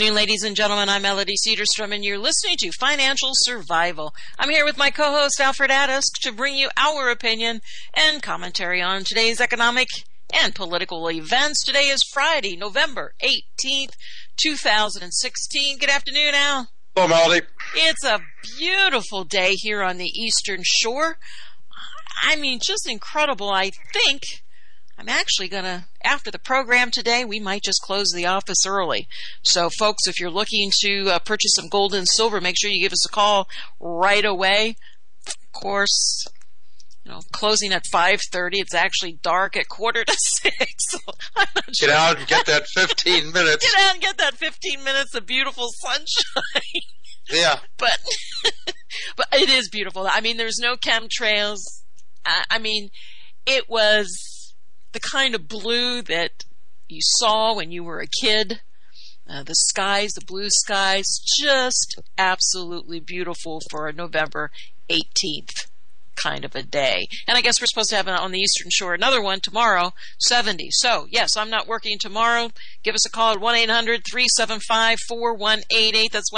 afternoon, ladies and gentlemen. I'm Melody Cedarstrom, and you're listening to Financial Survival. I'm here with my co-host, Alfred Addis, to bring you our opinion and commentary on today's economic and political events. Today is Friday, November 18th, 2016. Good afternoon, Al. Hello, Melody. It's a beautiful day here on the Eastern Shore. I mean, just incredible. I think I'm actually going to, after the program today, we might just close the office early. So, folks, if you're looking to purchase some gold and silver, make sure you give us a call right away. Of course, closing at 5:30. It's actually dark at 5:45. So get out and get that 15 minutes. Get out and get that 15 minutes of beautiful sunshine. Yeah. But it is beautiful. I mean, there's no chemtrails. I mean, it was the kind of blue that you saw when you were a kid. The skies, the blue skies, just absolutely beautiful for a November 18th kind of a day. And I guess we're supposed to have on the Eastern Shore another one tomorrow, 70. So, yes, I'm not working tomorrow. Give us a call at 1-800-375-4188. That's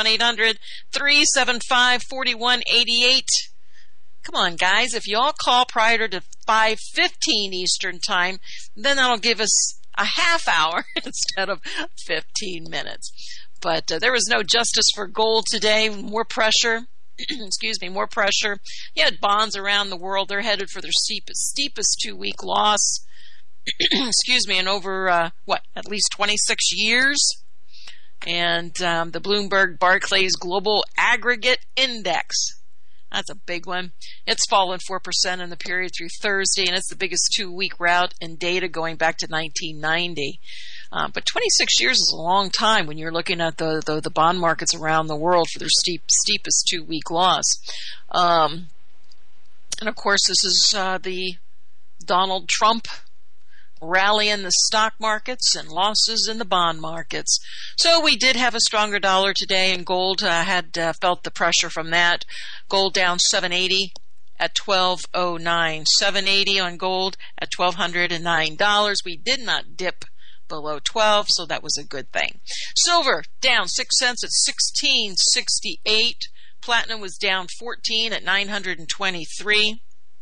1-800-375-4188. Come on, guys. If you all call prior to 5:15 Eastern Time, then that'll give us a half hour instead of 15 minutes. But there was no justice for gold today. More pressure. More pressure. You had bonds around the world. They're headed for their steepest 2-week loss. In over, at least 26 years. And the Bloomberg Barclays Global Aggregate Index. That's a big one. It's fallen 4% in the period through Thursday, and it's the biggest 2-week rout in data going back to 1990. But 26 years is a long time when you're looking at the bond markets around the world for their steepest 2-week loss. And of course, this is the Donald Trump rally in the stock markets and losses in the bond markets. So we did have a stronger dollar today, and gold had felt the pressure from that. Gold down $7.80 at $12.09. $7.80 on gold at $1,209. We did not dip below 12, so that was a good thing. Silver down 6 cents at $16.68. Platinum was down 14 at $923.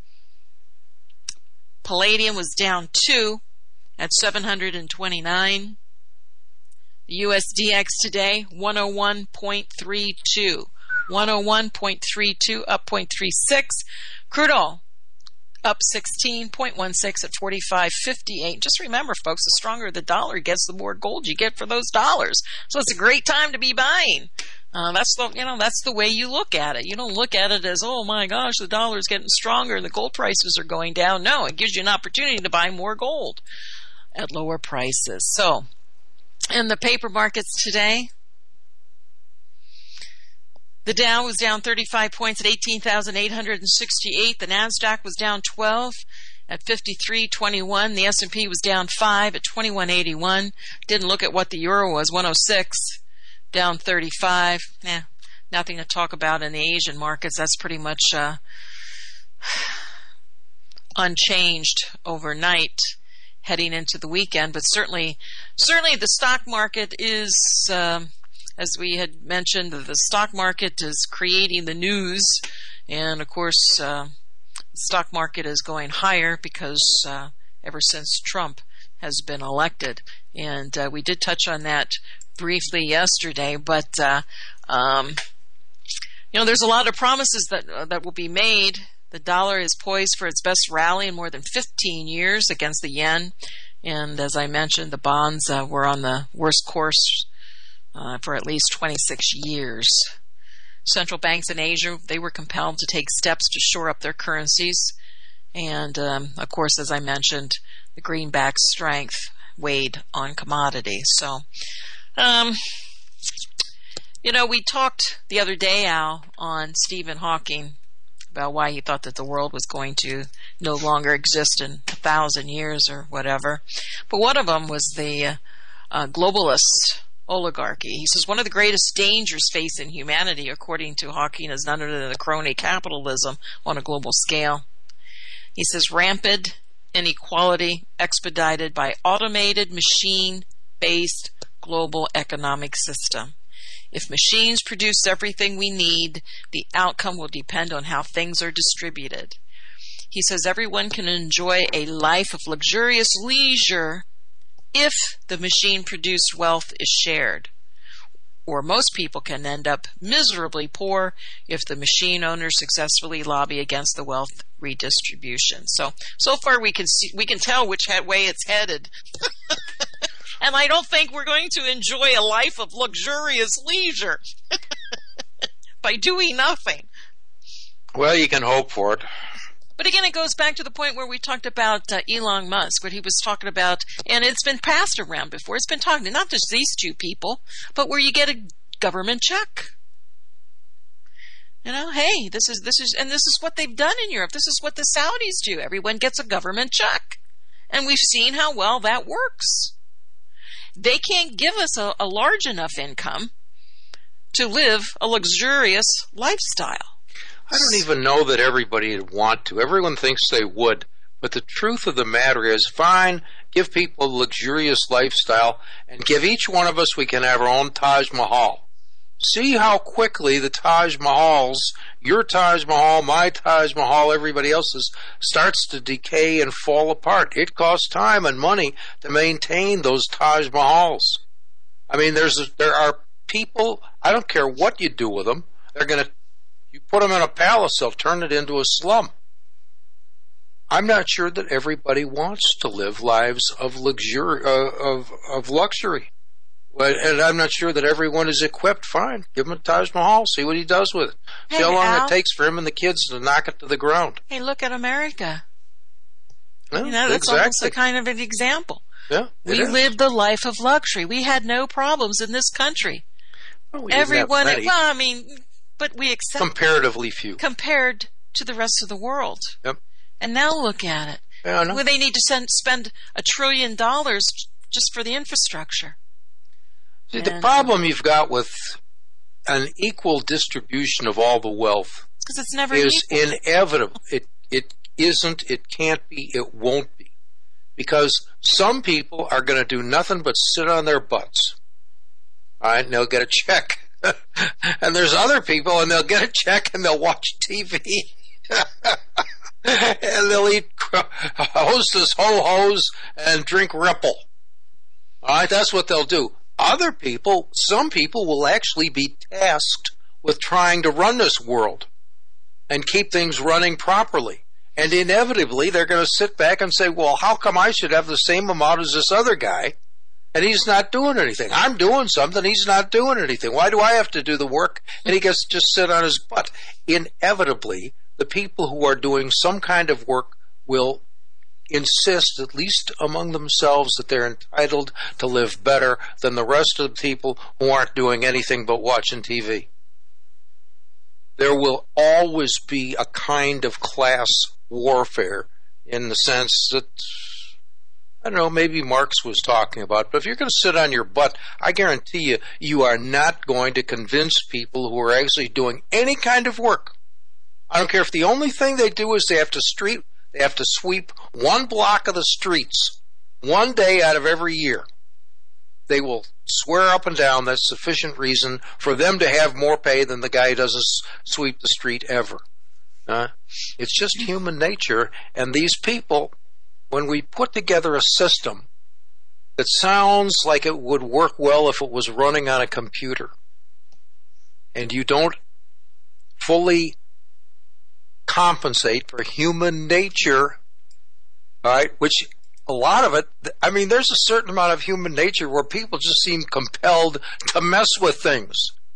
Palladium was down 2 at $729. The USDX today 101.32. 101.32, up 0.36. Crude oil up 16.16 at 45.58. Just remember, folks, the stronger the dollar gets, the more gold you get for those dollars. So it's a great time to be buying. That's the way you look at it. You don't look at it as, oh my gosh, the dollar's getting stronger and the gold prices are going down. No, it gives you an opportunity to buy more gold at lower prices. So, in the paper markets today, the Dow was down 35 points at 18,868. The NASDAQ was down 12 at 53.21. The S&P was down 5 at 21.81. Didn't look at what the euro was, 106, down 35. Nothing to talk about in the Asian markets. That's pretty much unchanged overnight heading into the weekend. But certainly the stock market is... as we had mentioned, the stock market is creating the news, and of course, the stock market is going higher because ever since Trump has been elected, and we did touch on that briefly yesterday. But there's a lot of promises that will be made. The dollar is poised for its best rally in more than 15 years against the yen, and as I mentioned, the bonds were on the worst course for at least 26 years. Central banks in Asia, they were compelled to take steps to shore up their currencies. And, of course, as I mentioned, the greenback's strength weighed on commodities. So, we talked the other day, Al, on Stephen Hawking about why he thought that the world was going to no longer exist in 1,000 years or whatever. But one of them was the globalist oligarchy. He says one of the greatest dangers facing humanity, according to Hawking, is none other than the crony capitalism on a global scale. He says rampant inequality expedited by automated machine-based global economic system. If machines produce everything we need, the outcome will depend on how things are distributed. He says everyone can enjoy a life of luxurious leisure if the machine-produced wealth is shared. Or most people can end up miserably poor if the machine owners successfully lobby against the wealth redistribution. So far we can tell which way it's headed. And I don't think we're going to enjoy a life of luxurious leisure by doing nothing. Well, you can hope for it. But again, it goes back to the point where we talked about Elon Musk, what he was talking about, and it's been passed around before. It's been talking to not just these two people, but where you get a government check. You know, hey, this is what they've done in Europe. This is what the Saudis do. Everyone gets a government check. And we've seen how well that works. They can't give us a large enough income to live a luxurious lifestyle. I don't even know that everybody would want to. Everyone thinks they would. But the truth of the matter is, fine, give people a luxurious lifestyle, and give each one of us, we can have our own Taj Mahal. See how quickly the Taj Mahals, your Taj Mahal, my Taj Mahal, everybody else's, starts to decay and fall apart. It costs time and money to maintain those Taj Mahals. I mean, there are people, I don't care what you do with them, you put them in a palace, they'll turn it into a slum. I'm not sure that everybody wants to live lives of luxury. And I'm not sure that everyone is equipped. Fine, give him a Taj Mahal, see what he does with it. Hey, see how long Al, it takes for him and the kids to knock it to the ground. Hey, look at America. Yeah, that's exactly. almost a kind of an example. Yeah, we lived the life of luxury. We had no problems in this country. Well, Everyone, but we accept comparatively few compared to the rest of the world. Yep. And now look at it. Yeah, I know. Well, they need to spend $1 trillion just for the infrastructure. See, the problem you've got with an equal distribution of all the wealth because it's never is equal. inevitable. It isn't, it can't be, it won't be. Because some people are going to do nothing but sit on their butts. All right, and they'll get a check. And there's other people, and they'll get a check, and they'll watch TV. And they'll eat Hostess Ho-Hos and drink Ripple. All right, that's what they'll do. Other people, some people will actually be tasked with trying to run this world and keep things running properly. And inevitably, they're going to sit back and say, well, how come I should have the same amount as this other guy, and he's not doing anything? I'm doing something, he's not doing anything. Why do I have to do the work, and he gets to just sit on his butt? Inevitably, the people who are doing some kind of work will insist, at least among themselves, that they're entitled to live better than the rest of the people who aren't doing anything but watching TV. There will always be a kind of class warfare in the sense that, I don't know, maybe Marx was talking about, but if you're going to sit on your butt, I guarantee you, you are not going to convince people who are actually doing any kind of work. I don't care if the only thing they do is they have to sweep one block of the streets one day out of every year. They will swear up and down that's sufficient reason for them to have more pay than the guy who doesn't sweep the street ever. It's just human nature, and these people, when we put together a system that sounds like it would work well if it was running on a computer, and you don't fully compensate for human nature, all right, which a lot of it, I mean, there's a certain amount of human nature where people just seem compelled to mess with things.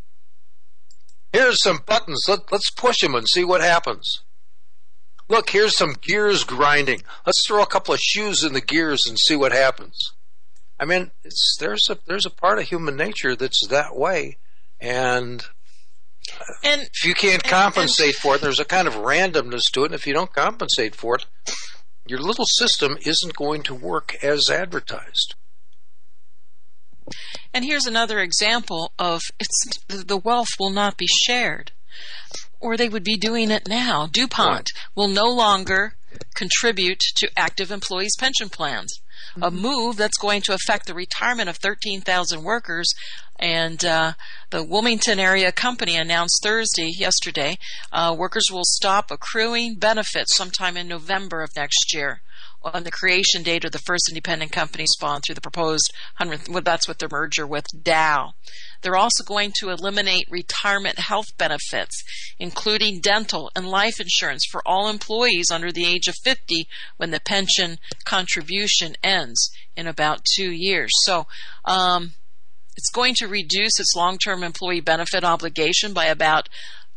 Here's some buttons, let's push them and see what happens. Look, here's some gears grinding. Let's throw a couple of shoes in the gears and see what happens. I mean, there's a part of human nature that's that way, and if you can't compensate for it, there's a kind of randomness to it, and if you don't compensate for it, your little system isn't going to work as advertised. And here's another example of the wealth will not be shared, or they would be doing it now. DuPont will no longer contribute to active employees' pension plans. a move that's going to affect the retirement of 13,000 workers. And the Wilmington area company announced yesterday, workers will stop accruing benefits sometime in November of next year on the creation date of the first independent company spawned through the proposed 100th, well, that's what their merger with Dow. They're also going to eliminate retirement health benefits, including dental and life insurance for all employees under the age of 50 when the pension contribution ends in about 2 years. So, it's going to reduce its long-term employee benefit obligation by about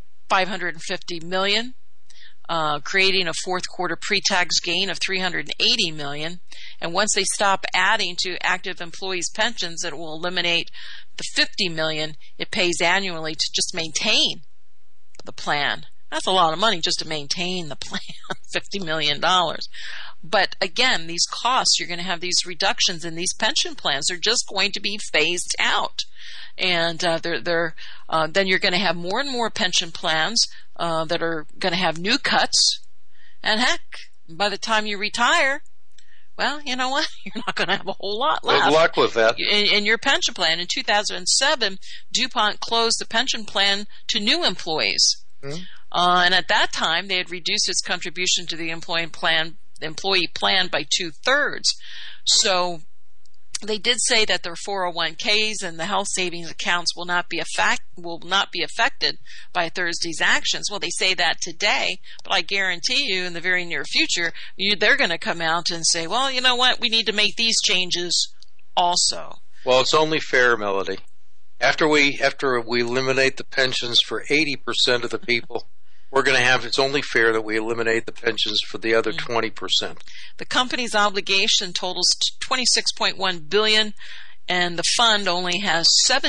$550 million, creating a fourth quarter pre-tax gain of $380 million. And once they stop adding to active employees' pensions, it will eliminate the $50 million it pays annually to just maintain the plan. That's a lot of money just to maintain the plan, $50 million. But again, these costs, you're going to have these reductions in these pension plans. They're just going to be phased out. And then you're going to have more and more pension plans that are going to have new cuts. And heck, by the time you retire, well, you know what? You're not going to have a whole lot left. Good luck with that. In your pension plan. In 2007, DuPont closed the pension plan to new employees. Mm-hmm. And at that time, they had reduced its contribution to the employee plan by 2/3. So they did say that their 401ks and the health savings accounts will not be affected by Thursday's actions. Well, they say that today, but I guarantee you in the very near future, they're going to come out and say, well, you know what, we need to make these changes also. Well, it's only fair, Melody. After we eliminate the pensions for 80% of the people, it's only fair that we eliminate the pensions for the other 20%. The company's obligation totals $26.1 billion, and the fund only has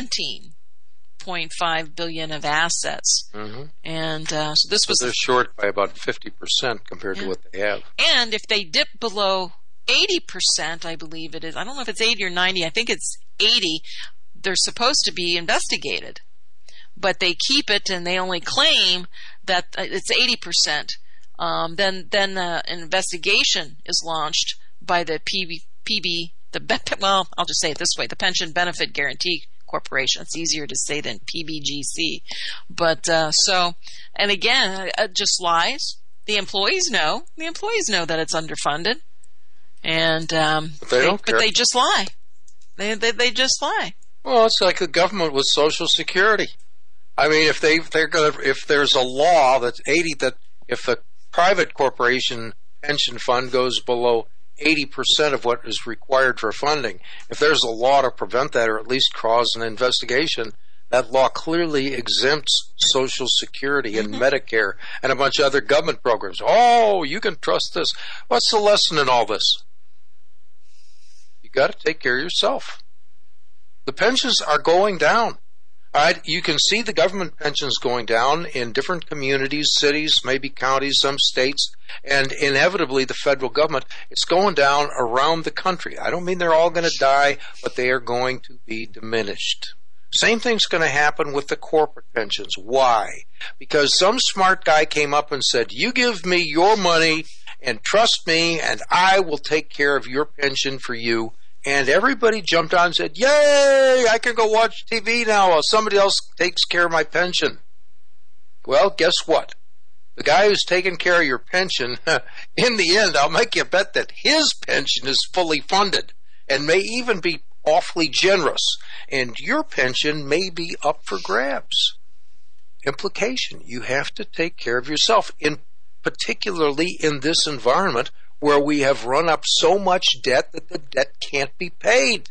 $17.5 billion of assets. Mm-hmm. And so they're short by about 50% compared to what they have. And if they dip below 80%, I believe it is, I don't know if it's 80 or 90, I think it's 80, they're supposed to be investigated. But they keep it and they only claim that it's 80%. Then an investigation is launched by the I'll just say it this way, the Pension Benefit Guaranty Corporation. It's easier to say than PBGC. But and again, it just lies. The employees know. The employees know that it's underfunded. And but they don't care. But they just lie. They just lie. Well, it's like the government with Social Security. I mean, if there's a law that if the private corporation pension fund goes below 80% of what is required for funding, if there's a law to prevent that or at least cause an investigation, that law clearly exempts Social Security and Medicare and a bunch of other government programs. Oh, you can trust this. What's the lesson in all this? You got to take care of yourself. The pensions are going down. All right, you can see the government pensions going down in different communities, cities, maybe counties, some states, and inevitably the federal government. It's going down around the country. I don't mean they're all going to die, but they are going to be diminished. Same thing's going to happen with the corporate pensions. Why? Because some smart guy came up and said, you give me your money and trust me, and I will take care of your pension for you. And everybody jumped on and said, yay, I can go watch TV now while somebody else takes care of my pension. Well, guess what? The guy who's taking care of your pension, in the end, I'll make you bet that his pension is fully funded and may even be awfully generous. And your pension may be up for grabs. Implication, you have to take care of yourself, particularly in this environment where we have run up so much debt that the debt can't be paid.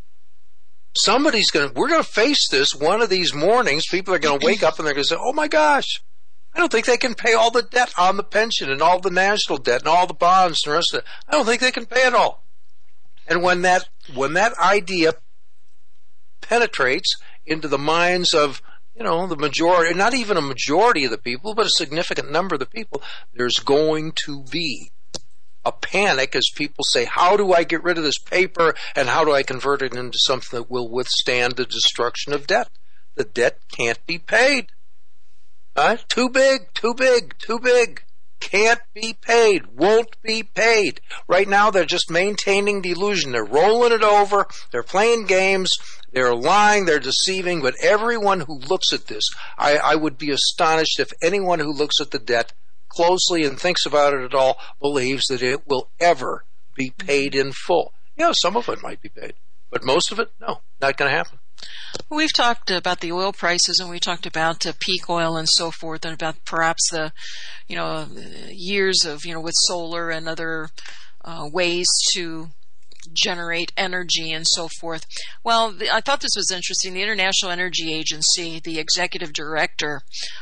We're going to face this one of these mornings. People are going to wake up and they're going to say, oh my gosh, I don't think they can pay all the debt on the pension and all the national debt and all the bonds and the rest of it. I don't think they can pay it all. And when that idea penetrates into the minds of, the majority, not even a majority of the people, but a significant number of the people, there's going to be a panic as people say, how do I get rid of this paper and how do I convert it into something that will withstand the destruction of debt? The debt can't be paid. Too big, too big, too big. can't be paid, won't be paid. Right now, they're just maintaining the illusion. They're rolling it over. They're playing games. They're lying. They're deceiving. But everyone who looks at this, I would be astonished if anyone who looks at the debt closely and thinks about it at all believes that it will ever be paid in full. Some of it might be paid, but most of it, no, not going to happen. We've talked about the oil prices, and we talked about peak oil and so forth, and about perhaps the, years of, with solar and other ways to generate energy and so forth. Well, I thought this was interesting. The International Energy Agency, the executive director,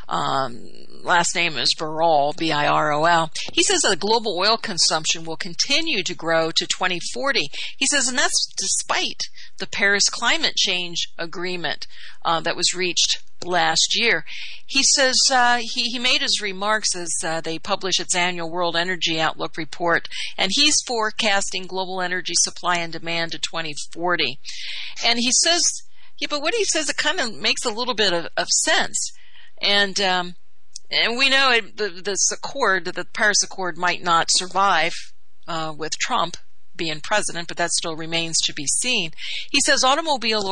last name is Birol, B-I-R-O-L. He says that global oil consumption will continue to grow to 2040. He says, and that's despite the Paris Climate Change Agreement that was reached last year. He says he made his remarks as they publish its annual World Energy Outlook report, and he's forecasting global energy supply and demand to 2040. And he says, but what he says, it kind of makes a little bit of sense. And we know this accord, the Paris Accord, might not survive with Trump being president, but that still remains to be seen. He says automobile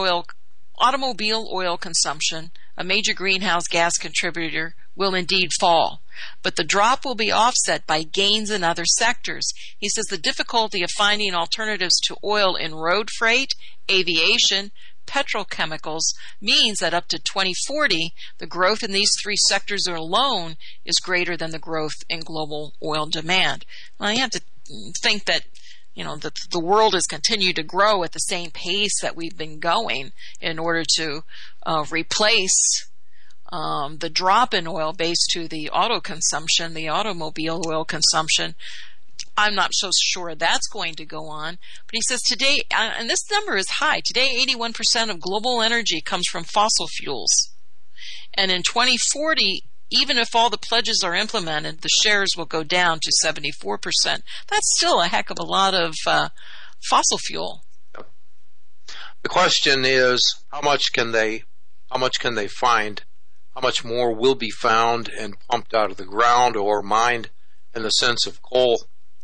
oil consumption, a major greenhouse gas contributor, will indeed fall, but the drop will be offset by gains in other sectors. He says the difficulty of finding alternatives to oil in road freight, aviation, petrochemicals means that up to 2040, the growth in these three sectors alone is greater than the growth in global oil demand. Well, you have to think that that the world has continued to grow at the same pace that we've been going in order to replace the drop in oil based to the automobile oil consumption. I'm not so sure that's going to go on. But he says today, and this number is high, today 81% of global energy comes from fossil fuels. And in 2040, even if all the pledges are implemented, the shares will go down to 74%. That's still a heck of a lot of fossil fuel. The question is, how much can they find? How much more will be found and pumped out of the ground or mined in the sense of coal?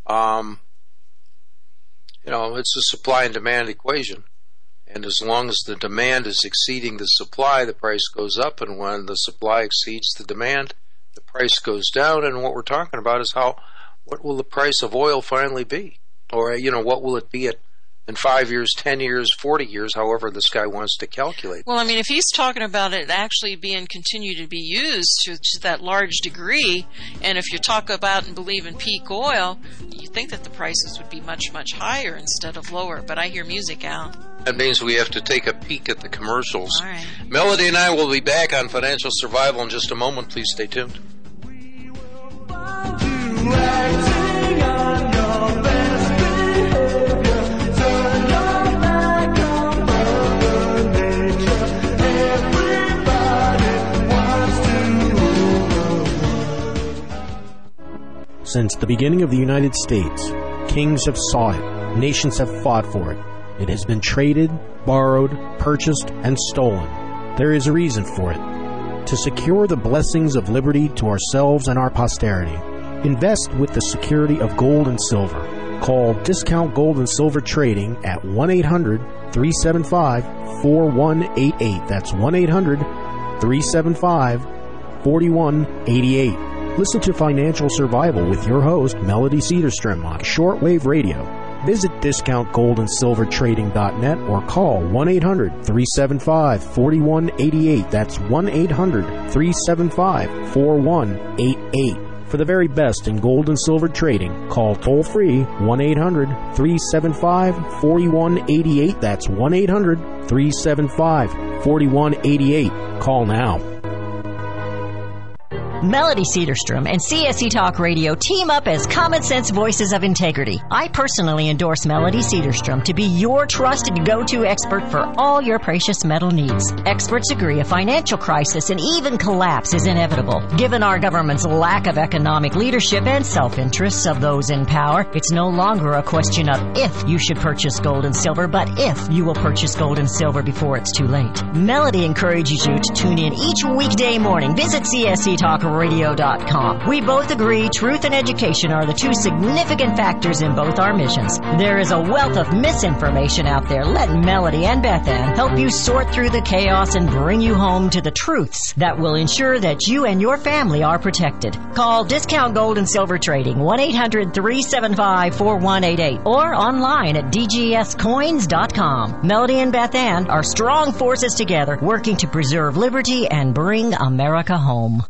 It's a supply and demand equation. And as long as the demand is exceeding the supply, the price goes up. And when the supply exceeds the demand, the price goes down. And what we're talking about is what will the price of oil finally be? Or, what will it be in 5 years, 10 years, 40 years, however this guy wants to calculate. Well, if he's talking about it actually being continued to be used to that large degree, and if you talk about and believe in peak oil, you think that the prices would be much, much higher instead of lower. But I hear music, Al. That means we have to take a peek at the commercials. All right. Melody and I will be back on Financial Survival in just a moment. Please stay tuned. Since the beginning of the United States, kings have sought it, nations have fought for it. It has been traded, borrowed, purchased, and stolen. There is a reason for it. To secure the blessings of liberty to ourselves and our posterity, invest with the security of gold and silver. Call Discount Gold and Silver Trading at 1-800-375-4188. That's 1-800-375-4188. Listen to Financial Survival with your host, Melody Cedarstrom, on shortwave radio. Visit discountgoldandsilvertrading.net or call 1-800-375-4188. That's 1-800-375-4188. For the very best in gold and silver trading, call toll-free 1-800-375-4188. That's 1-800-375-4188. Call now. Melody Cedarstrom and CSC Talk Radio team up as common sense voices of integrity. I personally endorse Melody Cedarstrom to be your trusted go-to expert for all your precious metal needs. Experts agree a financial crisis and even collapse is inevitable. Given our government's lack of economic leadership and self-interests of those in power, it's no longer a question of if you should purchase gold and silver, but if you will purchase gold and silver before it's too late. Melody encourages you to tune in each weekday morning. Visit CSC Talk ScienceTalkRadio.com. We both agree truth and education are the two significant factors in both our missions. There is a wealth of misinformation out there. Let Melody and Beth Ann help you sort through the chaos and bring you home to the truths that will ensure that you and your family are protected. Call Discount Gold and Silver Trading 1-800-375-4188 or online at dgscoins.com. Melody and Beth Ann are strong forces together working to preserve liberty and bring America home.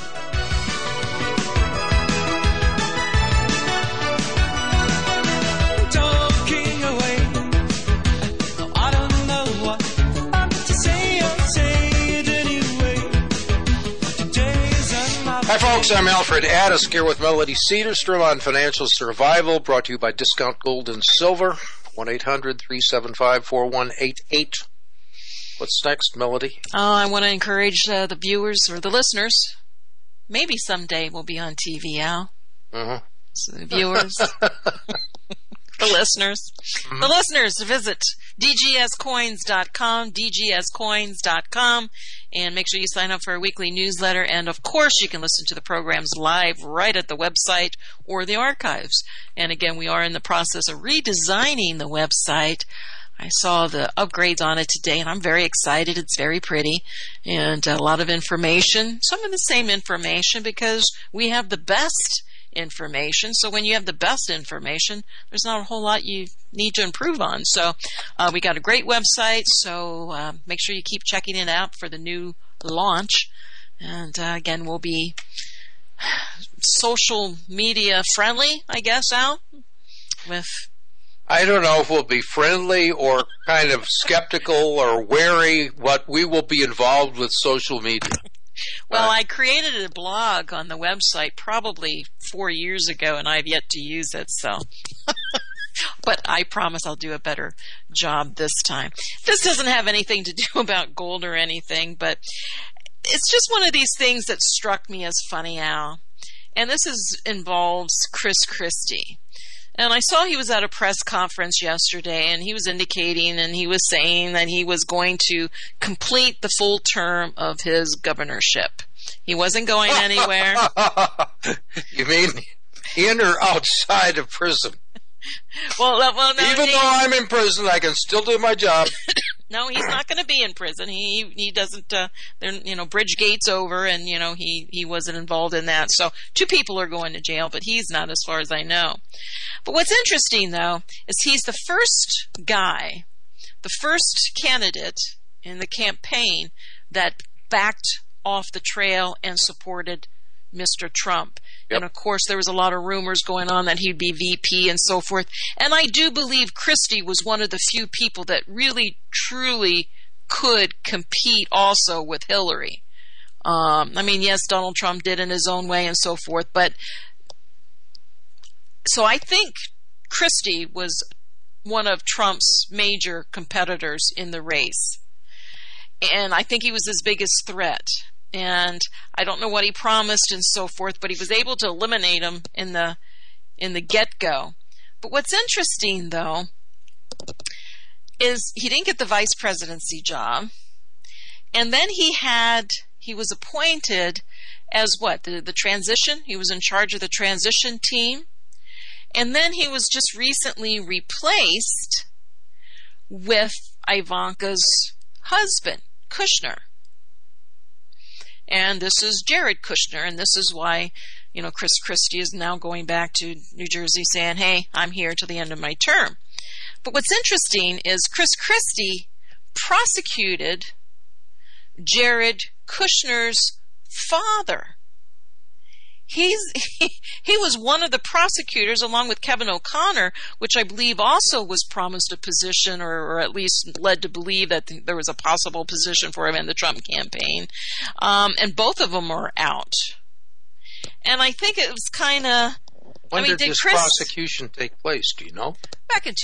Hi, folks. I'm Alfred Addis here with Melody Cedarstrom on Financial Survival, brought to you by Discount Gold and Silver, 1-800-375-4188. What's next, Melody? I want to encourage the viewers or the listeners. Maybe someday we'll be on TV, Al. Uh-huh. So the viewers, the listeners. The listeners, visit dgscoins.com, dgscoins.com, and make sure you sign up for our weekly newsletter. And, of course, you can listen to the programs live right at the website or the archives. And, again, we are in the process of redesigning the website. I saw the upgrades on it today, and I'm very excited. It's very pretty and a lot of information, some of the same information because we have the best information. So when you have the best information, there's not a whole lot you need to improve on. So we got a great website, so make sure you keep checking it out for the new launch. And again, we'll be social media friendly, I guess, Al, with... I don't know if we'll be friendly or kind of skeptical or wary, but we will be involved with social media. Well, I created a blog on the website probably 4 years ago, and I've yet to use it, so. But I promise I'll do a better job this time. This doesn't have anything to do about gold or anything, but it's just one of these things that struck me as funny, Al. And this involves Chris Christie. And I saw he was at a press conference yesterday, and he was indicating and he was saying that he was going to complete the full term of his governorship. He wasn't going anywhere. You mean in or outside of prison? Well, no, even though I'm in prison, I can still do my job. No, he's not going to be in prison. He doesn't. Bridge gate's over, and he wasn't involved in that. So 2 people are going to jail, but he's not, as far as I know. But what's interesting, though, is he's the first guy, the first candidate in the campaign that backed off the trail and supported Mr. Trump. Yep. And, of course, there was a lot of rumors going on that he'd be VP and so forth. And I do believe Christie was one of the few people that really, truly could compete also with Hillary. Yes, Donald Trump did in his own way and so forth. But so I think Christie was one of Trump's major competitors in the race. And I think he was his biggest threat. And I don't know what he promised and so forth, but he was able to eliminate him in the get-go. But what's interesting, though, is he didn't get the vice presidency job. And then he was appointed as what? The transition? He was in charge of the transition team. And then he was just recently replaced with Ivanka's husband, Kushner. And this is Jared Kushner, and this is why, Chris Christie is now going back to New Jersey saying, hey, I'm here till the end of my term. But what's interesting is Chris Christie prosecuted Jared Kushner's father. He was one of the prosecutors, along with Kevin O'Connor, which I believe also was promised a position, or at least led to believe that there was a possible position for him in the Trump campaign. And both of them are out. And I think it was kind of... When did this prosecution take place? Do you know? Back in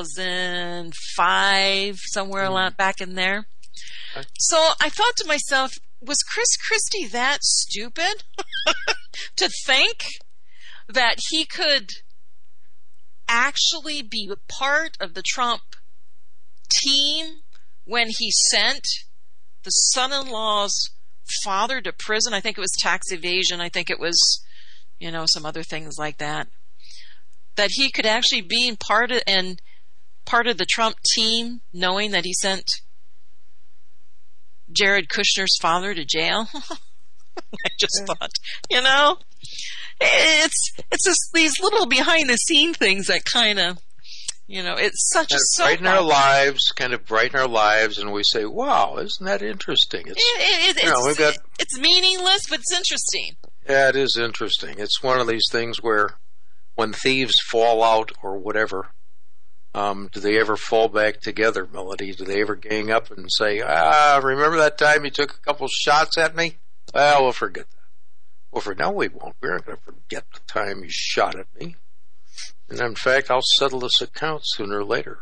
2005, somewhere back in there. Okay. So I thought to myself, was Chris Christie that stupid to think that he could actually be part of the Trump team when he sent the son-in-law's father to prison. I think it was tax evasion. I think it was, some other things like that. That he could actually be part of the Trump team, knowing that he sent Jared Kushner's father to jail. I just thought, it's just these little behind the scene things that kind of, it's such a soap brighten our lives, and we say, "Wow, isn't that interesting?" It's meaningless, but it's interesting. Yeah, it is interesting. It's one of these things where, when thieves fall out or whatever, do they ever fall back together, Melody? Do they ever gang up and say, remember that time you took a couple shots at me? Well, we'll forget that. No, we won't. We're not going to forget the time you shot at me. And in fact, I'll settle this account sooner or later.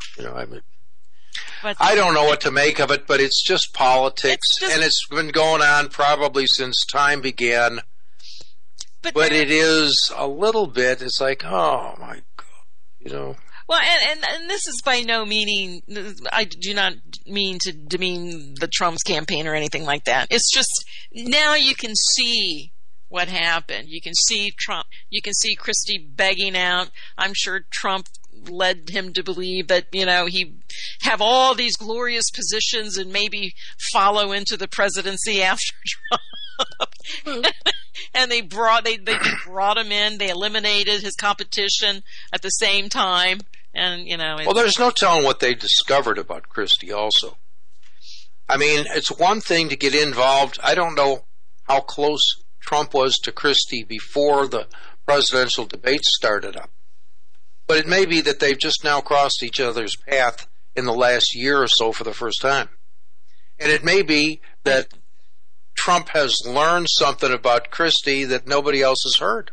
I don't know what to make of it, but it's just politics, and it's been going on probably since time began. But it is a little bit, it's like, oh my God, Well, and this is by no meaning, I do not mean to demean the Trump's campaign or anything like that. It's just, now you can see what happened. You can see Trump, you can see Christie begging out. I'm sure Trump led him to believe that, he have all these glorious positions and maybe follow into the presidency after Trump. And they brought him in. They eliminated his competition at the same time. And, well, there's no telling what they discovered about Christie also. I mean, it's one thing to get involved. I don't know how close Trump was to Christie before the presidential debates started up. But it may be that they've just now crossed each other's path in the last year or so for the first time. And it may be that Trump has learned something about Christie that nobody else has heard.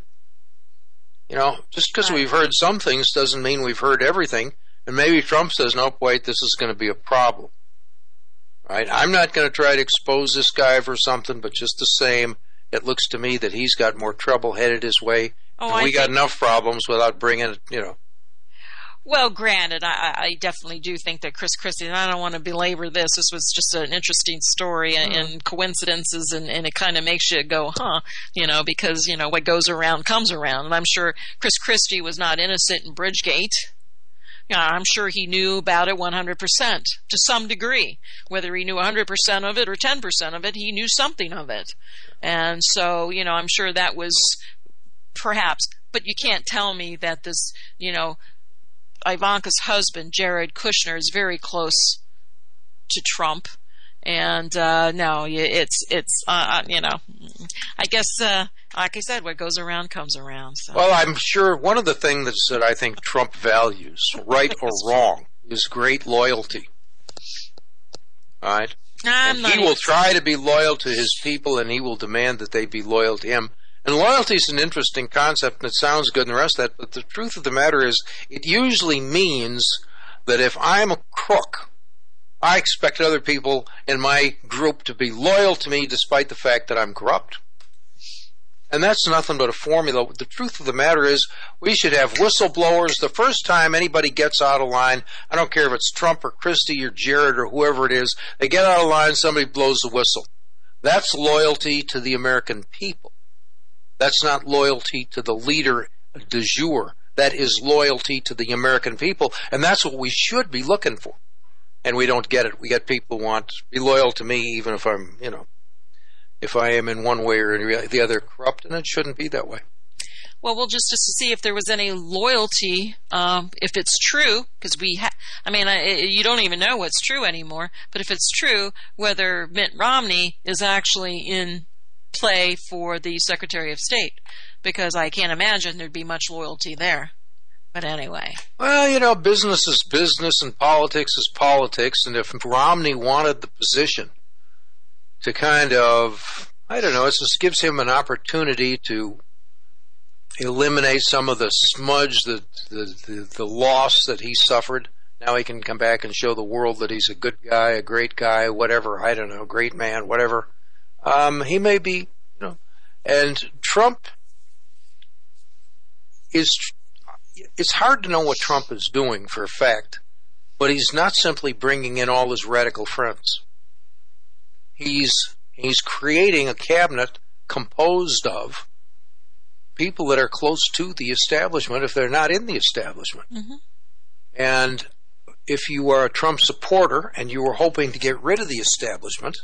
Just because we've heard some things doesn't mean we've heard everything. And maybe Trump says, nope, wait, this is going to be a problem. Right? I'm not going to try to expose this guy for something, but just the same, it looks to me that he's got more trouble headed his way. And we got enough problems without bringing it, Well, granted, I definitely do think that Chris Christie, and I don't want to belabor this was just an interesting story and coincidences, and it kind of makes you go, because, what goes around comes around. And I'm sure Chris Christie was not innocent in Bridgegate. I'm sure he knew about it 100% to some degree. Whether he knew 100% of it or 10% of it, he knew something of it. And so, I'm sure that was perhaps, but you can't tell me that this, Ivanka's husband, Jared Kushner, is very close to Trump. And, no, it's I guess, like I said, what goes around comes around. So. Well, I'm sure one of the things that I think Trump values, right or wrong, is great loyalty. All right? He will try to be loyal to his people, and he will demand that they be loyal to him. And loyalty is an interesting concept, and it sounds good and the rest of that, but the truth of the matter is, it usually means that if I'm a crook, I expect other people in my group to be loyal to me despite the fact that I'm corrupt. And that's nothing but a formula. The truth of the matter is, we should have whistleblowers. The first time anybody gets out of line, I don't care if it's Trump or Christie or Jared or whoever it is, they get out of line, somebody blows the whistle. That's loyalty to the American people. That's not loyalty to the leader de jure. That is loyalty to the American people, and that's what we should be looking for. And we don't get it. We get people who want to be loyal to me, even if I'm, if I am in one way or the other corrupt, and it shouldn't be that way. Well, we'll just to see if there was any loyalty, if it's true, because you don't even know what's true anymore, but if it's true, whether Mitt Romney is actually in play for the Secretary of State, because I can't imagine there'd be much loyalty there. But anyway. Well, business is business and politics is politics, and if Romney wanted the position to kind of, it just gives him an opportunity to eliminate some of the smudge, the loss that he suffered. Now he can come back and show the world that he's a good guy, a great guy, whatever, great man, whatever. He may be, and Trump it's hard to know what Trump is doing for a fact, but he's not simply bringing in all his radical friends. He's He's creating a cabinet composed of people that are close to the establishment if they're not in the establishment. Mm-hmm. And if you are a Trump supporter and you were hoping to get rid of the establishment,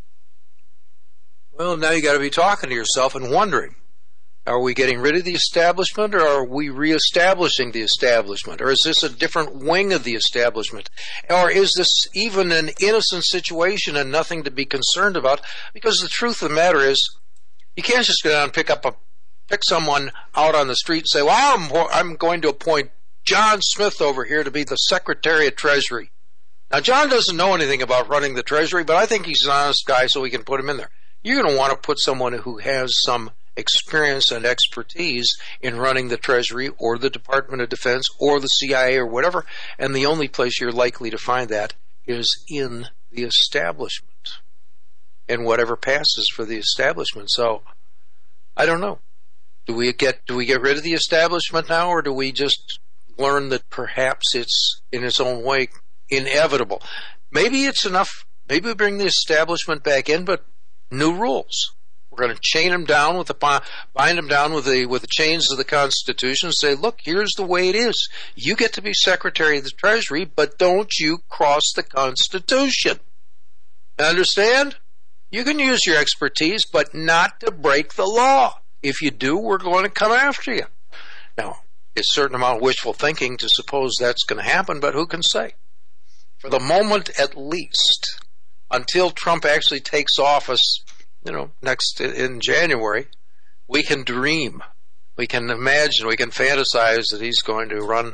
well, now you got to be talking to yourself and wondering, are we getting rid of the establishment, or are we reestablishing the establishment? Or is this a different wing of the establishment? Or is this even an innocent situation and nothing to be concerned about? Because the truth of the matter is, you can't just go down and pick someone out on the street and say, well, I'm going to appoint John Smith over here to be the Secretary of Treasury. Now, John doesn't know anything about running the Treasury, but I think he's an honest guy, so we can put him in there. You're going to want to put someone who has some experience and expertise in running the Treasury or the Department of Defense or the CIA or whatever, and the only place you're likely to find that is in the establishment and whatever passes for the establishment. So I don't know. Do we get rid of the establishment now, or do we just learn that perhaps it's in its own way inevitable? Maybe it's enough. Maybe we bring the establishment back in, but new rules. We're going to chain them down bind them down with the chains of the Constitution and say, look, here's the way it is. You get to be Secretary of the Treasury, but don't you cross the Constitution. Understand? You can use your expertise, but not to break the law. If you do, we're going to come after you. Now, it's a certain amount of wishful thinking to suppose that's going to happen, but who can say? For the moment, at least, until Trump actually takes office, next in January, we can dream, we can imagine, we can fantasize that he's going to run,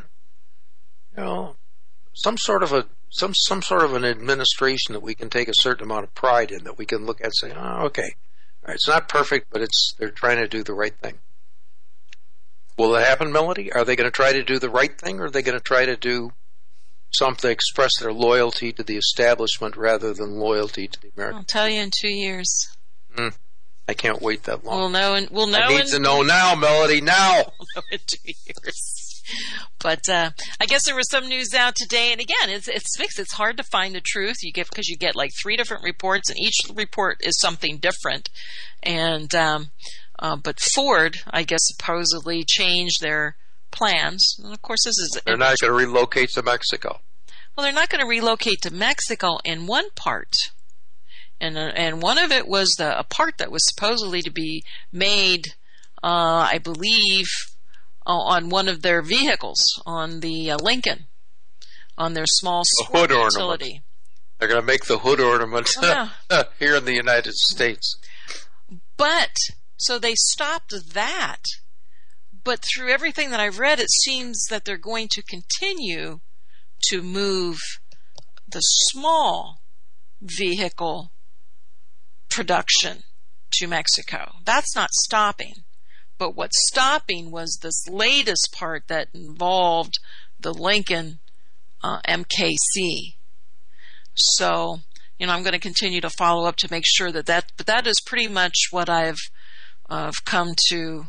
some sort of an administration that we can take a certain amount of pride in, that we can look at and say, oh, okay, all right, it's not perfect, but they're trying to do the right thing. Will it happen, Melody? Are they going to try to do the right thing, or are they going to try to do something, express their loyalty to the establishment rather than loyalty to the American? I'll tell you in 2 years. I can't wait that long. We'll know. I need to know now, Melody, now. We'll know in 2 years. But I guess there was some news out today, and again, it's fixed. It's hard to find the truth. Because you get like 3 different reports, and each report is something different. And but Ford, I guess, supposedly changed their plans. And of course, they're not going to relocate to Mexico. Well, they're not going to relocate to Mexico in one part. And one of it was a part that was supposedly to be made, I believe, on one of their vehicles, on the Lincoln, on their small sport utility. They're going to make the hood ornament here in the United States. But, so they stopped that. But through everything that I've read, it seems that they're going to continue to move the small vehicle production to Mexico. That's not stopping. But what's stopping was this latest part that involved the Lincoln MKC. So, I'm going to continue to follow up to make sure but that is pretty much what I've come to.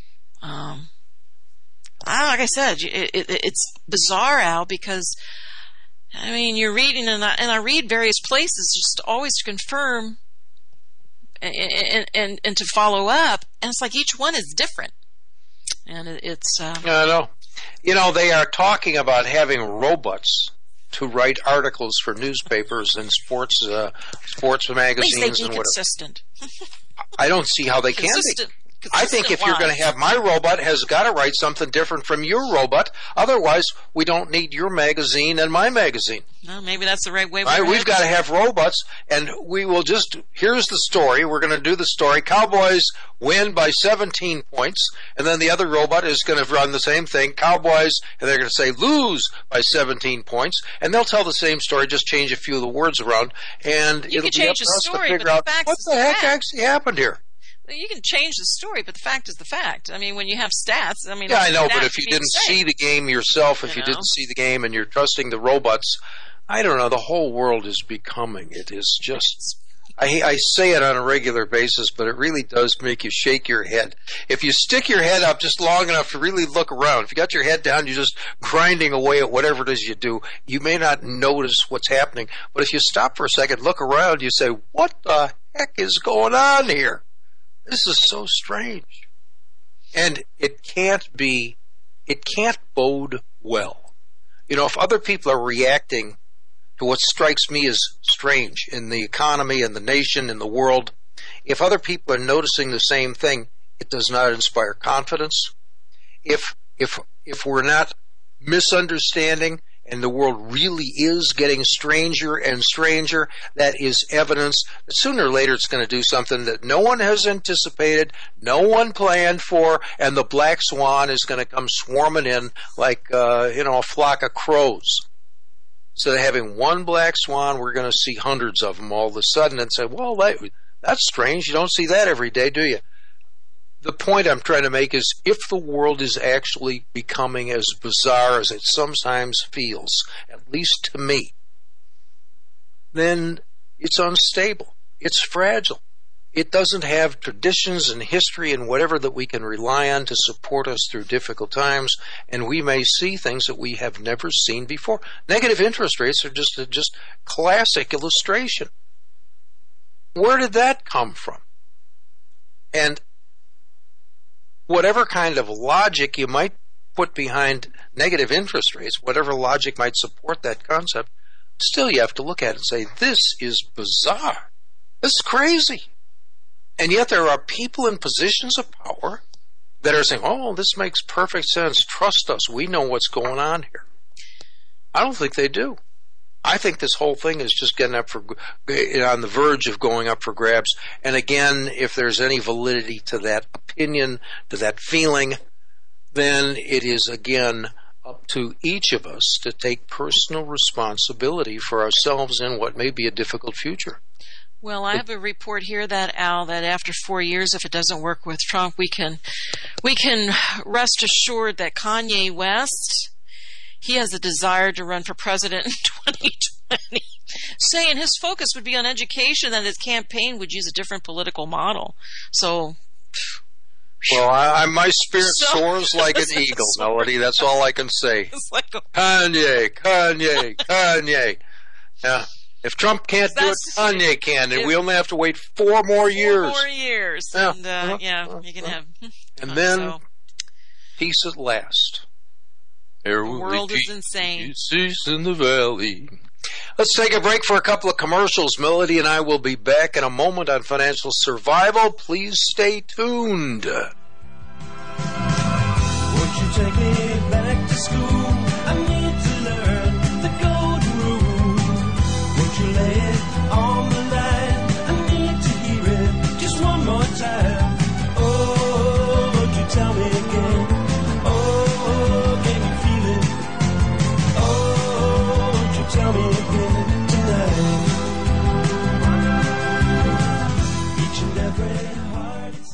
Like I said, it's bizarre, Al, because you're reading, and I read various places just always to confirm and to follow up, and it's like each one is different, and it's. I know. They are talking about having robots to write articles for newspapers and sports magazines. At least they be and consistent. I don't see how they can be. I think if you're going to have my robot has got to write something different from your robot. Otherwise, we don't need your magazine and my magazine. No, maybe that's the right way. We've got to have robots, and we will here's the story. We're going to do the story. Cowboys win by 17 points, and then the other robot is going to run the same thing. Cowboys, and they're going to say lose by 17 points, and they'll tell the same story, just change a few of the words around, and you can change the story, to figure out what the heck actually happened here. You can change the story, but the fact is the fact. When you have stats, yeah, I know, but if you didn't see the game yourself, if you didn't see the game and you're trusting the robots, I don't know, the whole world is becoming, it is just, I say it on a regular basis, but it really does make you shake your head. If you stick your head up just long enough to really look around, if you got your head down, you're just grinding away at whatever it is you do, you may not notice what's happening. But if you stop for a second, look around, you say, what the heck is going on here? This is so strange. And it can't bode well. You know, if other people are reacting to what strikes me as strange in the economy and the nation and the world, if other people are noticing the same thing, it does not inspire confidence. If we're not misunderstanding and the world really is getting stranger and stranger, that is evidence that sooner or later it's going to do something that no one has anticipated, no one planned for, and the black swan is going to come swarming in like a flock of crows. So having one black swan, we're going to see hundreds of them all of a sudden and say, well, that's strange. You don't see that every day, do you? The point I'm trying to make is if the world is actually becoming as bizarre as it sometimes feels, at least to me, then it's unstable. It's fragile. It doesn't have traditions and history and whatever that we can rely on to support us through difficult times, and we may see things that we have never seen before. Negative interest rates are just classic illustration. Where did that come from? And whatever kind of logic you might put behind negative interest rates, whatever logic might support that concept, still you have to look at it and say, this is bizarre. This is crazy. And yet there are people in positions of power that are saying, oh, this makes perfect sense. Trust us. We know what's going on here. I don't think they do. I think this whole thing is just getting up on the verge of going up for grabs. And again, if there's any validity to that opinion, to that feeling, then it is again up to each of us to take personal responsibility for ourselves in what may be a difficult future. Well, I have a report here that, Al, that after 4 years, if it doesn't work with Trump, we can rest assured that Kanye West, he has a desire to run for president in 2020, saying his focus would be on education and his campaign would use a different political model. So, well, my spirit soars like an eagle, Melody. That's all I can say. It's like Kanye. Yeah. If Trump can't do it, Kanye can, and we only have to wait 4 more years. 4 more years, yeah. And you can have. And then peace at last. The world is insane. Peace in the valley. Let's take a break for a couple of commercials. Melody and I will be back in a moment on Financial Survival. Please stay tuned. Won't you take me back to school? I need to learn the golden rule. Won't you lay it on the line? I need to hear it just one more time. Oh, won't you tell me again? Oh, can you feel it? Oh, won't you tell me again tonight? Each and every heart is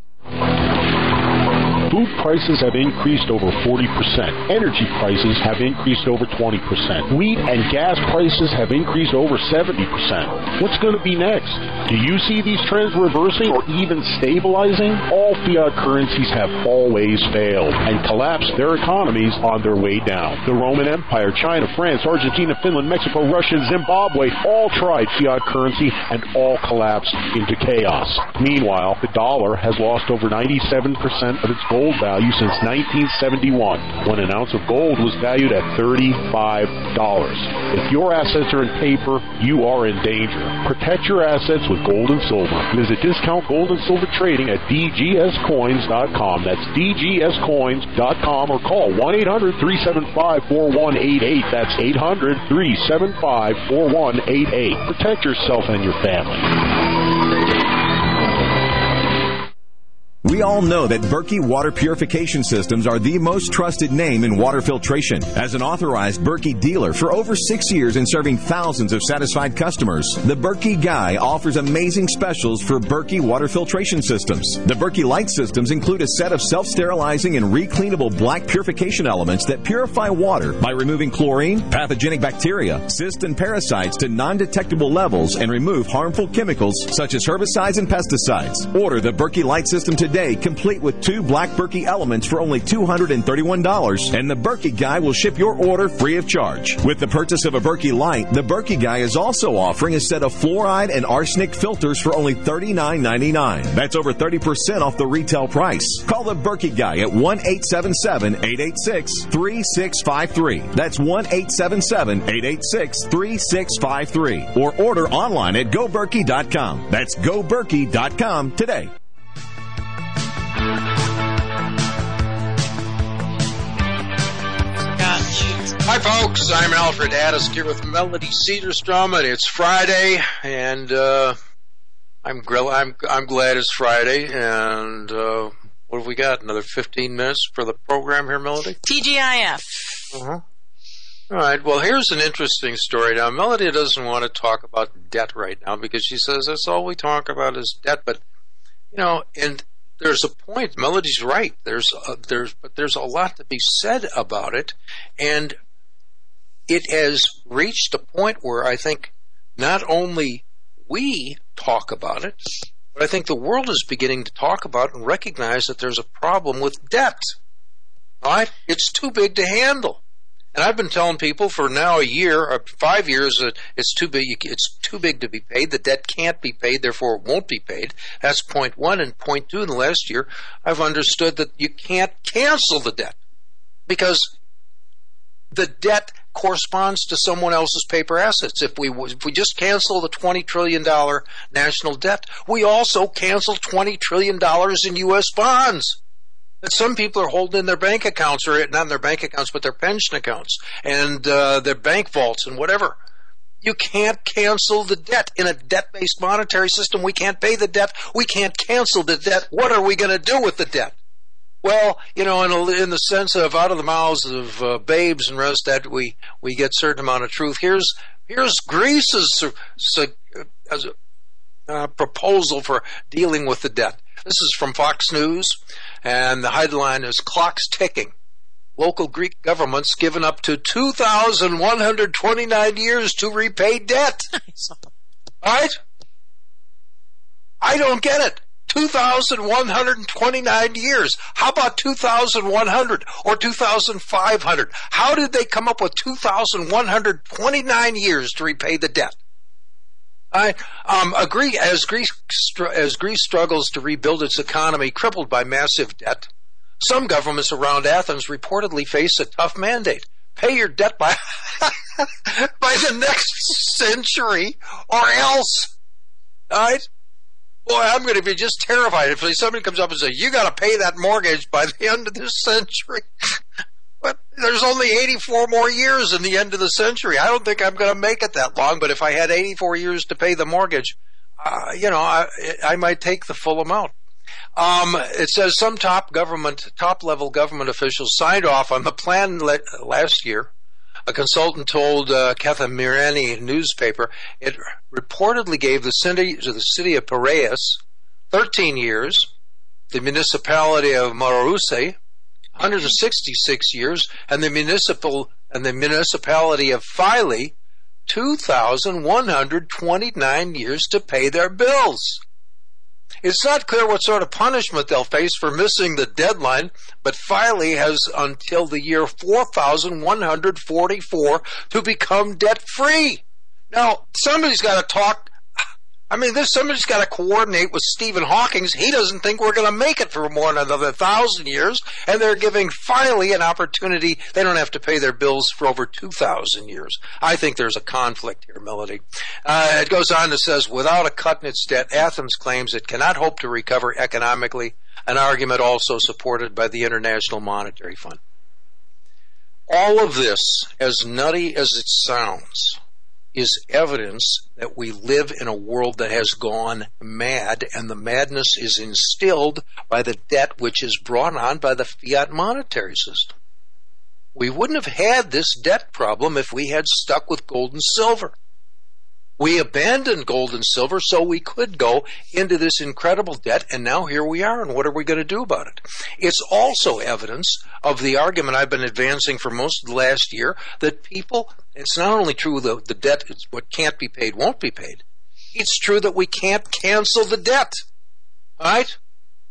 Food prices have increased over 40%. Energy prices have increased over 20%. Wheat and gas prices have increased over 70%. What's going to be next? Do you see these trends reversing or even stabilizing? All fiat currencies have always failed and collapsed their economies on their way down. The Roman Empire, China, France, Argentina, Finland, Mexico, Russia, and Zimbabwe all tried fiat currency and all collapsed into chaos. Meanwhile, the dollar has lost over 97% of its gold value since 1971, when an ounce of gold was valued at $35. If your assets are in paper, you are in danger. Protect your assets with gold and silver. Visit Discount Gold and Silver Trading at dgscoins.com. That's dgscoins.com, or call 1-800-375-4188. That's 800-375-4188. Protect yourself and your family. We all know that Berkey Water Purification Systems are the most trusted name in water filtration. As an authorized Berkey dealer for over 6 years and serving thousands of satisfied customers, the Berkey Guy offers amazing specials for Berkey Water Filtration Systems. The Berkey Light Systems include a set of self-sterilizing and recleanable black purification elements that purify water by removing chlorine, pathogenic bacteria, cysts, and parasites to non-detectable levels and remove harmful chemicals such as herbicides and pesticides. Order the Berkey Light System today today, complete with 2 Black Berkey elements for only $231, and the Berkey Guy will ship your order free of charge. With the purchase of a Berkey Light, the Berkey Guy is also offering a set of fluoride and arsenic filters for only $39.99. That's over 30% off the retail price. Call the Berkey Guy at 1-877-886-3653. That's 1-877-886-3653. Or order online at GoBerkey.com. That's GoBerkey.com today. Hi, folks. I'm Alfred Addis here with Melody Cedarstrom, and it's Friday, and I'm glad it's Friday. And what have we got? Another 15 minutes for the program here, Melody? TGIF. Uh-huh. All right. Well, here's an interesting story. Now, Melody doesn't want to talk about debt right now because she says that's all we talk about is debt. But and there's a point. Melody's right. There's a lot to be said about it, and it has reached a point where I think not only we talk about it, but I think the world is beginning to talk about and recognize that there's a problem with debt. All right? It's too big to handle. And I've been telling people for now a year or 5 years that it's too big. It's too big to be paid. The debt can't be paid, therefore it won't be paid. That's point one. And point two, in the last year, I've understood that you can't cancel the debt because the debt corresponds to someone else's paper assets. If we just cancel the $20 trillion national debt, we also cancel $20 trillion in U.S. bonds that some people are holding in their bank accounts, or not in their bank accounts, but their pension accounts and their bank vaults and whatever. You can't cancel the debt. In a debt-based monetary system, we can't pay the debt. We can't cancel the debt. What are we going to do with the debt? Well, in the sense of out of the mouths of babes and rest, that we get a certain amount of truth. Here's Greece's proposal for dealing with the debt. This is from Fox News, and the headline is "Clock's Ticking. Local Greek government's given up to 2,129 years to repay debt." All right? I don't get it. 2,129 years. How about 2,100 or 2,500? How did they come up with 2,129 years to repay the debt? I agree. As Greece struggles to rebuild its economy crippled by massive debt, some governments around Athens reportedly face a tough mandate. Pay your debt by the next century or else. All right? Boy, I'm going to be just terrified if somebody comes up and says, you got to pay that mortgage by the end of this century. But there's only 84 more years in the end of the century. I don't think I'm going to make it that long, but if I had 84 years to pay the mortgage, I might take the full amount. It says some top-level government officials signed off on the plan last year. A consultant told Kathimirani newspaper it reportedly gave the city of Piraeus 13 years, the municipality of Marousse 166 years, and the municipality of Philae 2,129 years to pay their bills. It's not clear what sort of punishment they'll face for missing the deadline, but Philae has until the year 4,144 to become debt-free. Now, somebody's got to talk. Somebody's got to coordinate with Stephen Hawking. He doesn't think we're going to make it for more than another 1,000 years, and they're giving Philae an opportunity. They don't have to pay their bills for over 2,000 years. I think there's a conflict here, Melody. It goes on and says, without a cut in its debt, Athens claims it cannot hope to recover economically, an argument also supported by the International Monetary Fund. All of this, as nutty as it sounds, is evidence that we live in a world that has gone mad, and the madness is instilled by the debt which is brought on by the fiat monetary system. We wouldn't have had this debt problem if we had stuck with gold and silver. We abandoned gold and silver so we could go into this incredible debt, and now here we are, and what are we going to do about it? It's also evidence of the argument I've been advancing for most of the last year that people, it's not only true that the debt, it's what can't be paid won't be paid. It's true that we can't cancel the debt. All right?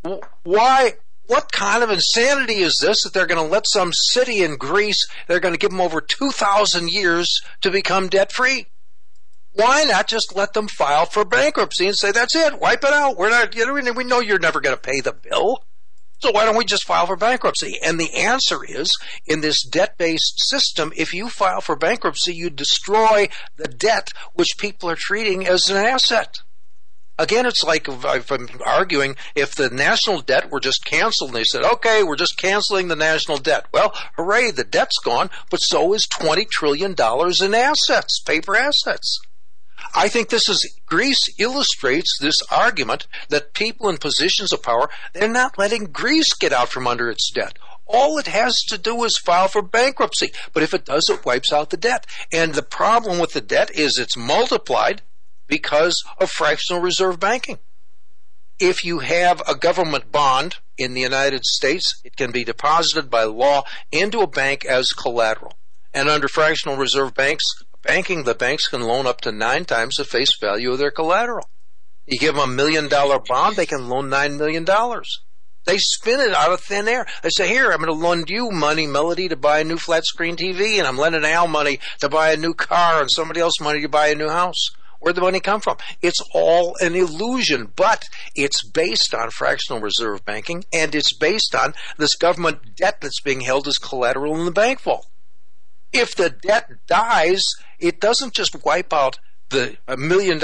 Why? What kind of insanity is this that they're going to let some city in Greece, they're going to give them over 2,000 years to become debt-free? Why not just let them file for bankruptcy and say, that's it, wipe it out. We know you're never going to pay the bill. So why don't we just file for bankruptcy? And the answer is, in this debt-based system, if you file for bankruptcy, you destroy the debt which people are treating as an asset. Again, it's like I've been arguing, if the national debt were just canceled, and they said, okay, we're just canceling the national debt. Well, hooray, the debt's gone, but so is $20 trillion in assets, paper assets. I think Greece illustrates this argument that people in positions of power, they're not letting Greece get out from under its debt. All it has to do is file for bankruptcy. But if it does, it wipes out the debt. And the problem with the debt is it's multiplied because of fractional reserve banking. If you have a government bond in the United States, it can be deposited by law into a bank as collateral. And under fractional reserve banking, the banks can loan up to 9 times the face value of their collateral. You give them $1 million bond, they can loan $9 million. They spin it out of thin air. They say, here, I'm going to loan you money, Melody, to buy a new flat screen TV, and I'm lending Al money to buy a new car, and somebody else money to buy a new house. Where'd the money come from? It's all an illusion, but it's based on fractional reserve banking, and it's based on this government debt that's being held as collateral in the bank vault. If the debt dies, it doesn't just wipe out the $1 million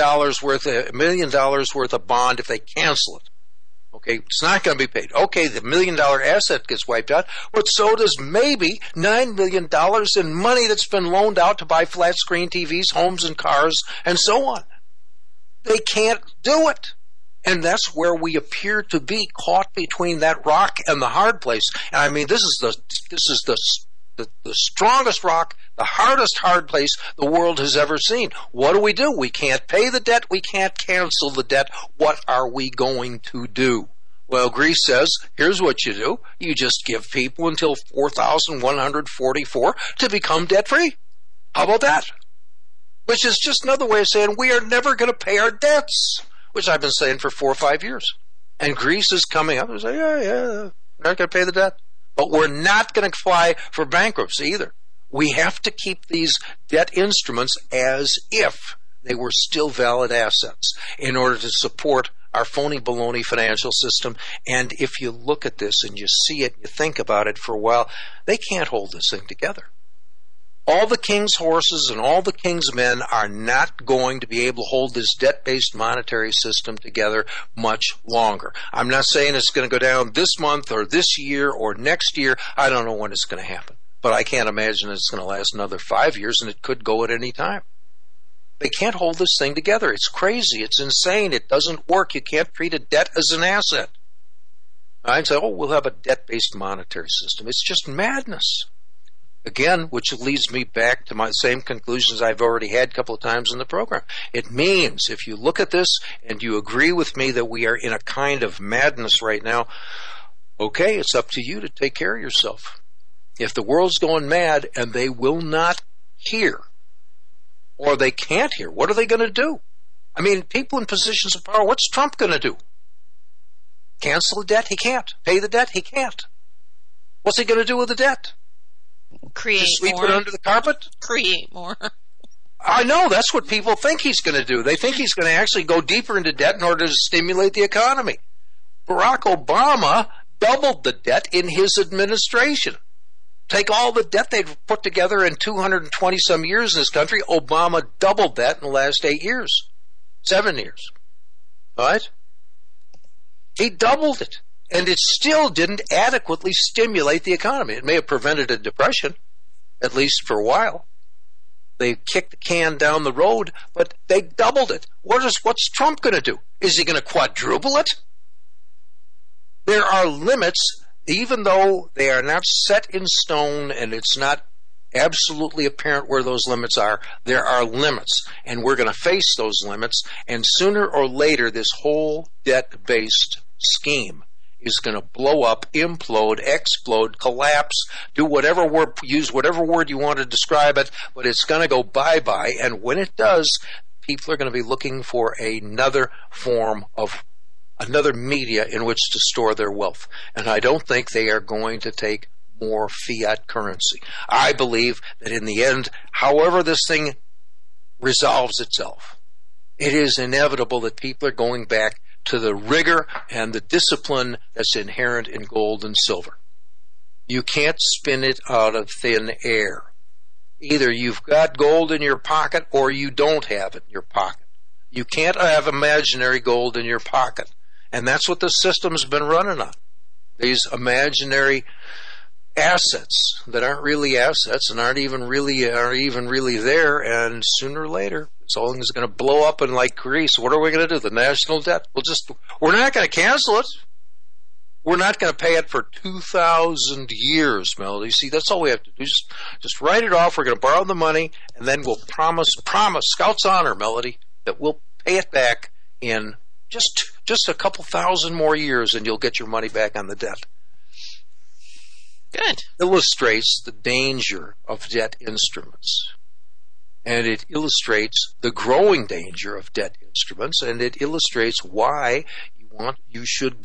worth of bond if they cancel it. Okay, it's not going to be paid. Okay, the $1 million asset gets wiped out, but so does maybe $9 million in money that's been loaned out to buy flat screen TVs, homes and cars, and so on. They can't do it. And that's where we appear to be caught between that rock and the hard place. And I mean, this is the strongest rock, the hardest hard place the world has ever seen. What do? We can't pay the debt. We can't cancel the debt. What are we going to do? Well, Greece says, here's what you do. You just give people until 4,144 to become debt-free. How about that? Which is just another way of saying we are never going to pay our debts, which I've been saying for 4 or 5 years. And Greece is coming up and saying, yeah, we're not going to pay the debt. But we're not going to fly for bankruptcy either. We have to keep these debt instruments as if they were still valid assets in order to support our phony baloney financial system. And if you look at this and you see it, you think about it for a while, they can't hold this thing together. All the king's horses and all the king's men are not going to be able to hold this debt-based monetary system together much longer. I'm not saying it's going to go down this month or this year or next year. I don't know when it's going to happen. But I can't imagine it's going to last another 5 years, and it could go at any time. They can't hold this thing together. It's crazy. It's insane. It doesn't work. You can't treat a debt as an asset. I'd say, we'll have a debt-based monetary system. It's just madness. Again, which leads me back to my same conclusions I've already had a couple of times in the program. It means if you look at this and you agree with me that we are in a kind of madness right now, okay, it's up to you to take care of yourself. If the world's going mad and they will not hear, or they can't hear, what are they going to do? I mean, people in positions of power, what's Trump going to do? Cancel the debt? He can't. Pay the debt? He can't. What's he going to do with the debt? Create Just sweep more. it under the carpet? Create more. I know, that's what people think he's going to do. They think he's going to actually go deeper into debt in order to stimulate the economy. Barack Obama doubled the debt in his administration. Take all the debt they've put together in 220-some years in this country, Obama doubled that in the last 8 years. 7 years. All right? He doubled it. And it still didn't adequately stimulate the economy. It may have prevented a depression, at least for a while. They kicked the can down the road, but they doubled it. What's Trump going to do? Is he going to quadruple it? There are limits, even though they are not set in stone and it's not absolutely apparent where those limits are. There are limits, and we're going to face those limits. And sooner or later, this whole debt-based scheme is going to blow up, implode, explode, collapse, do whatever word, use whatever word you want to describe it, but it's going to go bye-bye. And when it does, people are going to be looking for another form of another media in which to store their wealth. And I don't think they are going to take more fiat currency. I believe that in the end, however this thing resolves itself, it is inevitable that people are going back to the rigor and the discipline that's inherent in gold and silver. You can't spin it out of thin air. Either you've got gold in your pocket or you don't have it in your pocket. You can't have imaginary gold in your pocket. And that's what the system's been running on. These imaginary assets that aren't really assets and aren't even really there, and sooner or later it's all going to blow up in like grease. What are we going to do? The national debt? We're not going to cancel it. We're not going to pay it for 2,000 years, Melody. See, that's all we have to do. Just write it off. We're going to borrow the money, and then we'll promise, Scout's honor, Melody, that we'll pay it back in just a couple thousand more years, and you'll get your money back on the debt. Good. Illustrates the danger of debt instruments. And it illustrates the growing danger of debt instruments, and it illustrates why you should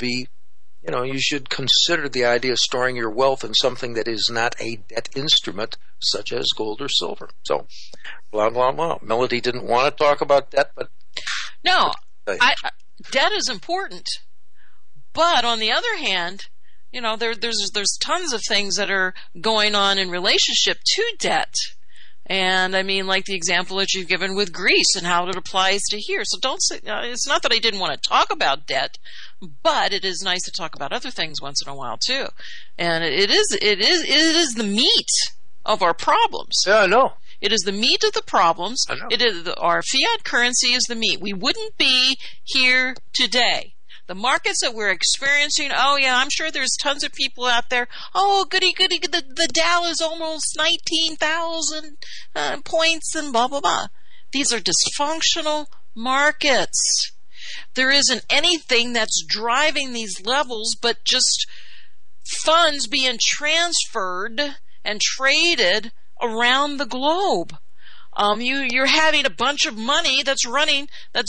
consider the idea of storing your wealth in something that is not a debt instrument, such as gold or silver. So, blah, blah, blah. Melody didn't want to talk about debt, but... No, debt is important. But on the other hand, there's tons of things that are going on in relationship to debt. And I mean, like the example that you've given with Greece and how it applies to here. So don't say, it's not that I didn't want to talk about debt, but it is nice to talk about other things once in a while too. And it is the meat of our problems. Yeah, I know. It is the meat of the problems. I know. It is our fiat currency is the meat. We wouldn't be here today. The markets that we're experiencing, oh yeah, I'm sure there's tons of people out there, oh goody, the Dow is almost 19,000 points and blah, blah, blah. These are dysfunctional markets. There isn't anything that's driving these levels but just funds being transferred and traded around the globe. You're having a bunch of money that's running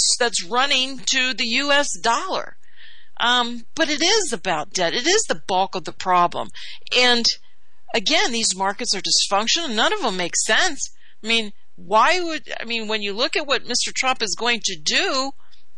to the U.S. dollar. But it is about debt. It is the bulk of the problem. And again, these markets are dysfunctional. None of them make sense. I mean, when you look at what Mr. Trump is going to do,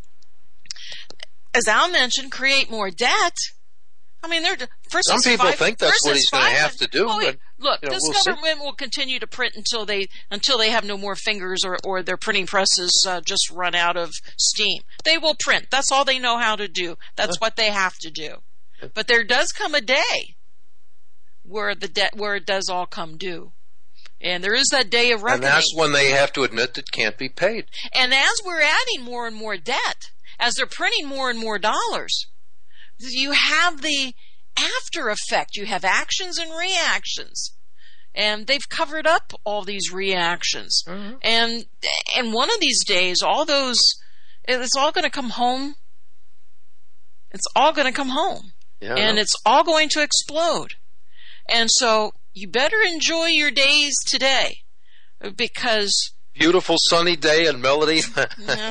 as Al mentioned, create more debt. I mean, some people think that's what he's going to have to do. Oh, but, look, this government will continue to print until they have no more fingers or their printing presses just run out of steam. They will print. That's all they know how to do. That's what they have to do. But there does come a day where it does all come due. And there is that day of reckoning. And that's when they have to admit it can't be paid. And as we're adding more and more debt, as they're printing more and more dollars, you have the after effect. You have actions and reactions. And they've covered up all these reactions. Mm-hmm. And one of these days, it's all going to come home. It's all going to come home. Yeah, and it's all going to explode. And so you better enjoy your days today, because... Beautiful sunny day in Melody. Yeah.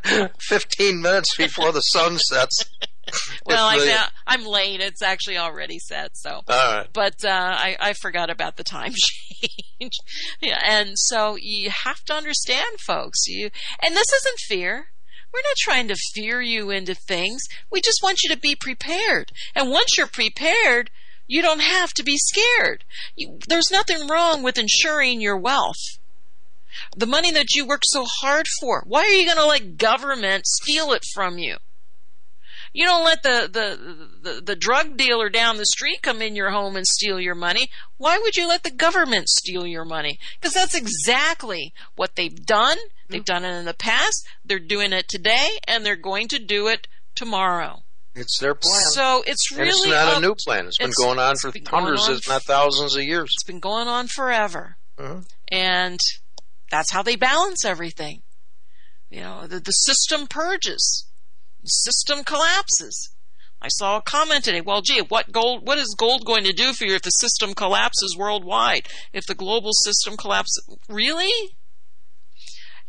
15 minutes before the sun sets. Well, I'm late. It's actually already set. So, all right. But I forgot about the time change. Yeah, and so you have to understand, folks. And this isn't fear. We're not trying to fear you into things. We just want you to be prepared. And once you're prepared, you don't have to be scared. There's nothing wrong with insuring your wealth. The money that you work so hard for. Why are you going to let government steal it from you? You don't let the drug dealer down the street come in your home and steal your money. Why would you let the government steal your money? Because that's exactly what they've done. They've done it in the past. They're doing it today, and they're going to do it tomorrow. It's their plan. So it's really... And it's not a new plan. It's been going on for hundreds, if not thousands of years. It's been going on forever. Mm-hmm. And that's how they balance everything. The system purges. The system collapses. I saw a comment today. Well, gee, what is gold going to do for you if the system collapses worldwide? If the global system collapses? Really?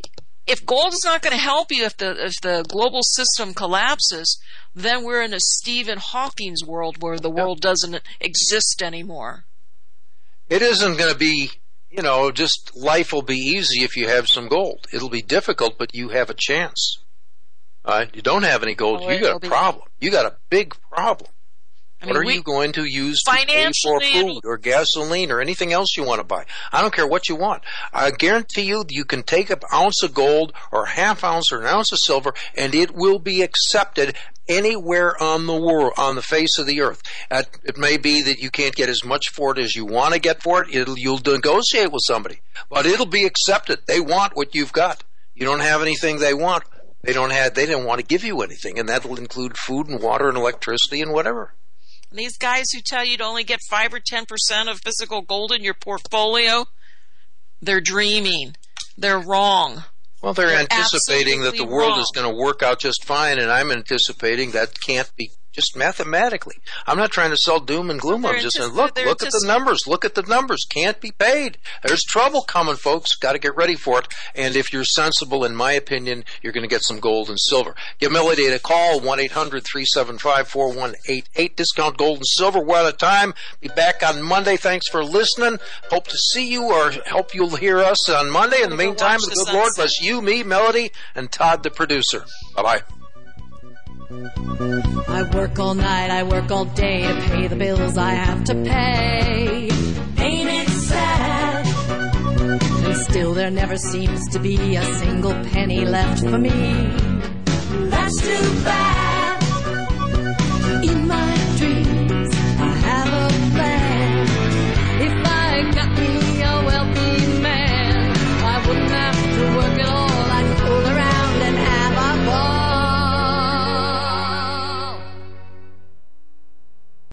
if gold is not going to help you, if the global system collapses, then we're in a Stephen Hawking's world where the world doesn't exist anymore. It isn't going to be, just life will be easy if you have some gold. It'll be difficult, but you have a chance. All right? You don't have any gold, you got a problem. You got a big problem. What are you going to use to pay for food or gasoline or anything else you want to buy? I don't care what you want. I guarantee you can take an ounce of gold or a half ounce or an ounce of silver, and it will be accepted anywhere on the world, on the face of the earth. It may be that you can't get as much for it as you want to get for it. You'll negotiate with somebody, but it'll be accepted. They want what you've got. You don't have anything they want. They don't want to give you anything, and that'll include food and water and electricity and whatever. These guys who tell you to only get 5 or 10% of physical gold in your portfolio, they're dreaming. They're wrong. Well, they're anticipating that the world is going to work out just fine, and I'm anticipating that can't be just mathematically. I'm not trying to sell doom and gloom. I'm just saying, look at the numbers. Look at the numbers. Can't be paid. There's trouble coming, folks. Got to get ready for it. And if you're sensible, in my opinion, you're going to get some gold and silver. Give Melody a call, 1-800-375-4188. Discount gold and silver. We're out of time. Be back on Monday. Thanks for listening. Hope to see you or hope you'll hear us on Monday. In the meantime, the good Lord bless you, me, Melody, and Todd, the producer. Bye-bye. I work all night, I work all day to pay the bills I have to pay. Ain't it sad? And still there never seems to be a single penny left for me. That's too bad. In my